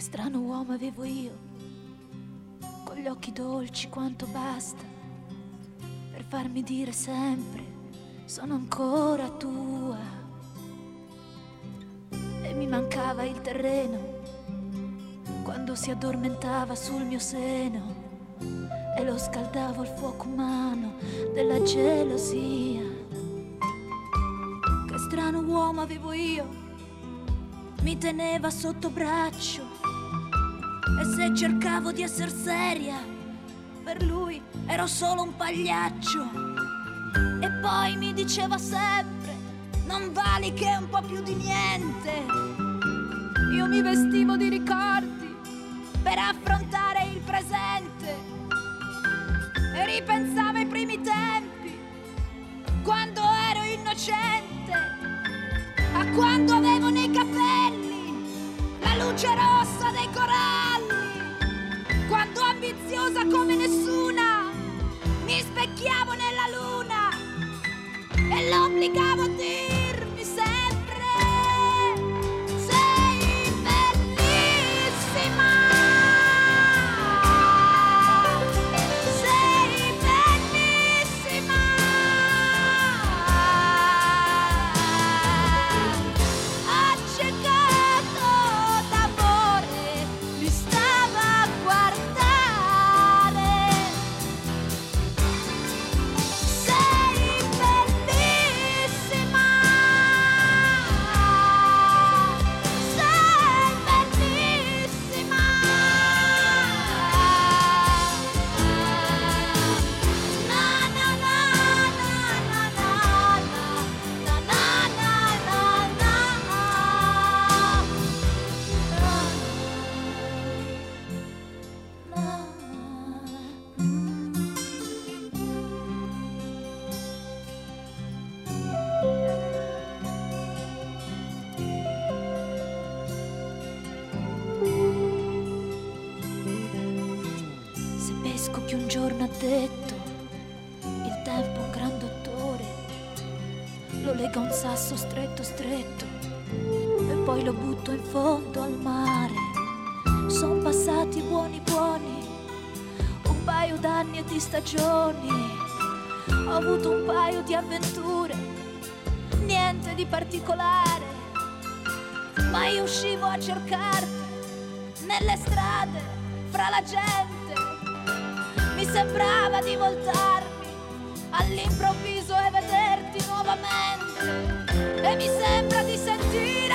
strano uomo avevo io, con gli occhi dolci quanto basta per farmi dire sempre sono ancora tua. E mi mancava il terreno quando si addormentava sul mio seno e lo scaldavo al fuoco umano della gelosia. Che strano uomo avevo io, mi teneva sotto braccio e se cercavo di essere seria, per lui ero solo un pagliaccio. E poi mi diceva sempre, non vali che un po' più di niente. Io mi vestivo di ricordi per affrontare il presente e ripensavo ai primi tempi, quando ero innocente, a quando avevo nei capelli la luce rossa dei coralli, quando ambiziosa come nessuna mi specchiavo nella luna e l'obbligavo a dirmi sempre sei bellissima, sei bellissima. Accecato d'amore mi stava a guardare. Sei bellissima, sei bellissima. Na na na na na na na Se pesco che un giorno ha detto il tempo è un gran dottore, lo lega a un sasso stretto stretto e poi lo butto in fondo al mare. Son passati buoni buoni un paio d'anni e di stagioni, ho avuto un paio di avventure, niente di particolare, ma io uscivo a cercarti nelle strade, fra la gente. Mi sembrava di voltarmi all'improvviso e vederti nuovamente, e mi sembra di sentire